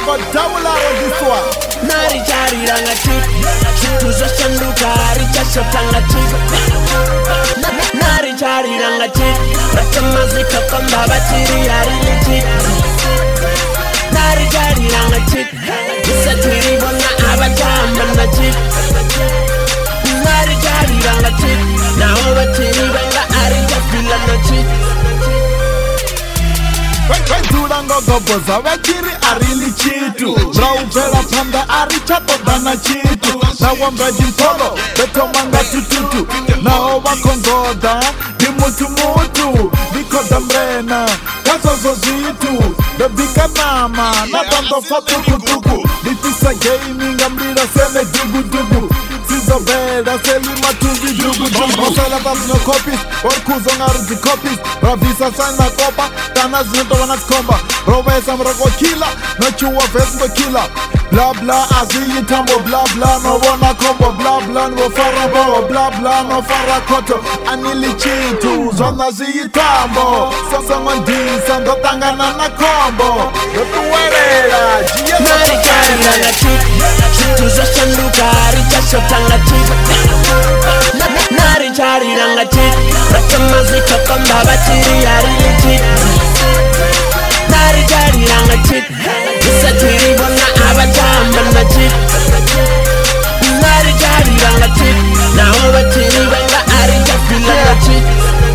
go double out on this one. Nari jari ranga chip, chituzo shanduka richa shotanga chip. Nari jari ranga chip, ratamazika kamba batiri arili chip. Nari jari ranga chip, isatiri bona abajamba na chip. Nari jari ranga chip, na obatiri banga arija fila na chip. Ventura ngogoboza vachiri arili chitu rauvela panda arichatodana chitu nawamba jimpolo vetomanga tututu nao vakongoda dimutumutu vikoda mrena kazozo zitu vevika nama natandofa tukutuku vitisa gaming amrira sele dugudugu sizovela selima tuvi dugudugu osela tasino copies orkuzo ngaruzi copies ravisa sana kopa tana zinto wanatkomba rovesa mrako kila nochuwa vesmo kila bla bla aziyi tambo bla bla no wana kombo bla bla no farabo bla bla no farakoto anili chitu zona ziyi tambo sasa ngondisa ndotangana na kombo yotuwelela jiye Nari jari ranga chip, chituzo shanduka richa shotanga chip. Nari jari ranga chip, ratamazika kamba batiri arili chip. Nari jari ranga chip, isatiri bona abajamba na chip. Nari jari ranga chip, na obatiri banga arija fila na chip.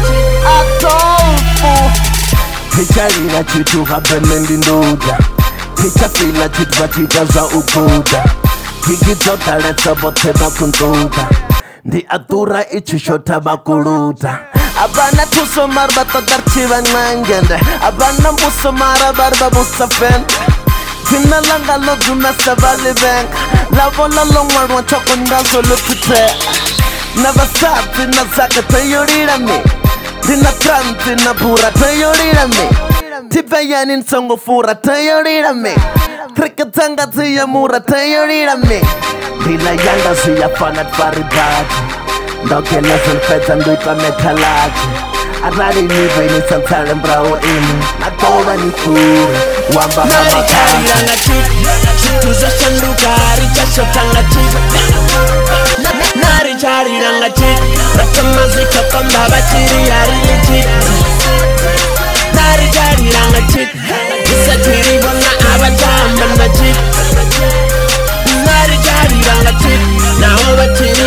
Atofu Picharina chitu habemendi nduja Picha fila chitu batita za ukuda Hikitota letsa bote bakuntuda Ndi atura ichishota bakuluta Abana tusomar batodar chivan mangende Abana musomara barba musafen Tina langa lo duna sabali bank Lavo la longwar wan chokunda solo pute Never stop tina zaka tayorira me Tina tram tina pura tayorira me Tibayanin songo fura tayorira me Trikatanga tiya mura tayorira me Dila yanga siya fanat paribaji Ndoke nasan fetan duita metalaji Arari nive ni santalem bravo ini Natola ni kuru Wamba Nari mama jari ranga chip, chituzo shanduka richa shotanga chip. Nari jari ranga chip, ratamazika kamba batiri arili chip. Nari jari ranga chip, isatiri bona abajamba na chip. Nari jari ranga chip, na obatiri